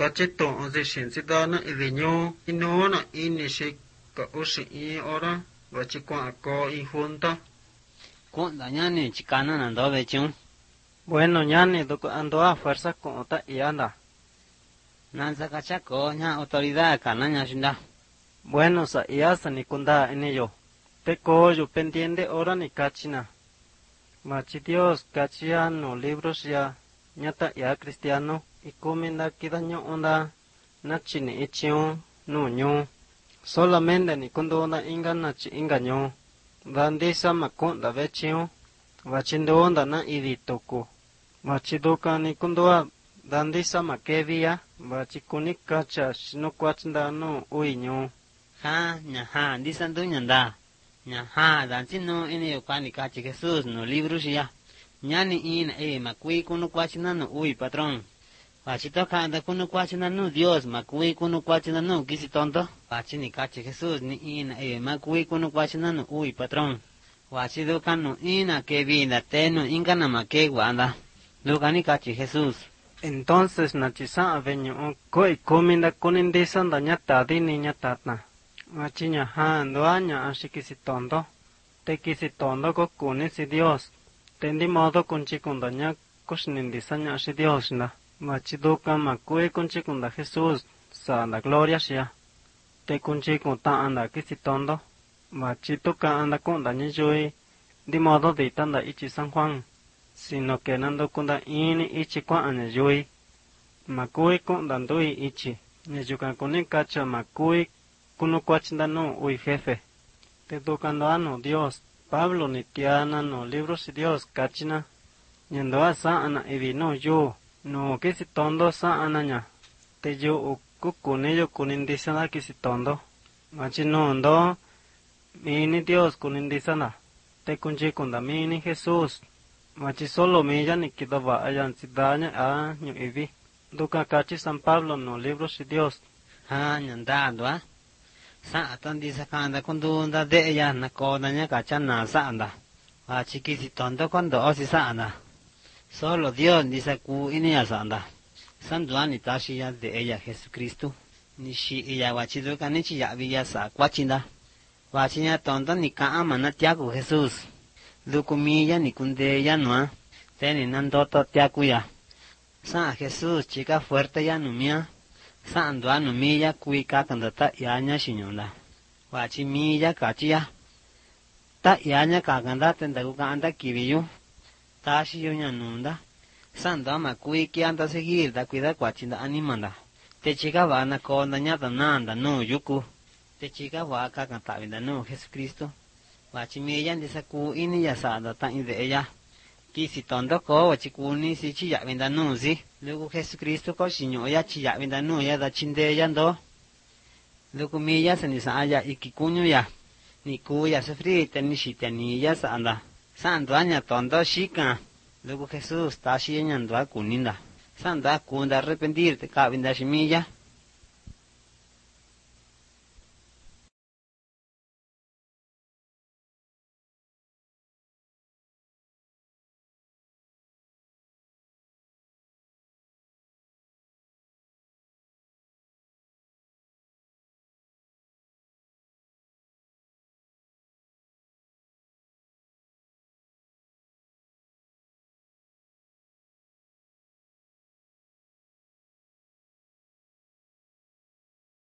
cachito de shinsidana y de ño y no na ini shi ka ushi y ora va chikwa ko y junta. Cuando ñani chicana nando de chun. Bueno, ñani doko ando a fuerza con ta y anda. Nanza cachaco ña autoridad canaña shinda. Bueno, sa y hasta ni kunda en ello. Te coyo pendiente ora ni cachina. Machi Dios cachiano libros ya ñata ya cristiano y comenda kidaño onda nachini ichion no ño. Solamente ni kundo onda inga nachi ingaño. Dandisa makonda vechio. Vachindo onda na iditoko. Vachidoka ni kundoa dandisa makevia. Vachikuni kacha shino kwachinda no uiño. Ha, ñaja, disan du ñanda. Ñaja, dancino ene yokani cachi Jesús no libros ya. Ñani ina makui kuno kwachina no ui patrón. Vachitoka anda kuno kwachina no Dios, makui kuno kwachina no kisi tonto. Vachini cachi Jesús ni ina makui kuno kwachina no ui patrón. Vachidoka no ina que vida teno inga na makegua anda. Lukani cachi Jesús. Entonces nachisa aveño koi cominda kunindisa ñata di ni ñatatna. Machiña hando aña ashikisi tondo. Te kisi tondo ko kunisi Dios. Tendi modo kunchikunda ña kushnindisa ña ashi Dios na. Machiduka makui kunchikunda Jesús sa la gloria shia. Te kunchikunta anda kisi tondo. Machituka anda kunda ñi di modo de tanda ichi San Juan. Sino que nando kunda ini ichi kwa anya yui. Makui kunda ndui ichi. Niyukan kunin kacha makui kuno kwachinda no ui jefe. Te tocando ano Dios. Pablo ni tiana no libros de Dios kachina. Nyendo a sa ana ibi no yo. No kisi tondo sa ananya. Te yo kukunillo kunindisana kisi tondo. Machino ndo. Mini Dios kunindisana. Te kunchi kunda mini Jesús. Machi solo milla ni kidaba ayan sidaña a ñu ibi. Duka kachi San Pablo no libros de Dios. Ha, ñanda ando sa atan disa kanda kundunda de ella na koda ña kachana sa anda. Vachikisi tonto cuando osi sa anda. Solo Dios disa ku ini ya sa anda. Sanduani tashi ya de ella Jesucristo. Nishi ella wachiduka nichi ya villa sa kwachinda. Wachiña tonto ni kaama na tiaku Jesús. Lukumilla ni kunde ya no teni nandoto tiaku ya. Sa Jesús chica fuerte ya numia. Sa andua numilla kuika kandata yaña shiñonda. Wachimilla kachia. Ta yaña kakanda tendakuka anda kibiyu. Ta shiyoña nunda. Sa andua makuiki anda seguir da cuida kwachinda animanda. Te chica vana konda ñata nanda no yuku. Te chica waka kantabinda no Jesucristo. Wachimilla ndisa ku ini ya sa anda ta inde ella. Kisi tondo ko wachikuni si chi ya venda no si. Luego Jesucristo ko shiño ya chi ya venda no ya da chinde ya ndo. Luego milla se ni sa aya ikikuño ya. Ni ku ya sufrir ni shitani ya sa anda. Sa ando aña tondo shika. Luego Jesús ta shi ñando kuninda. Sa anda kunda arrepentirte ka venda shimilla.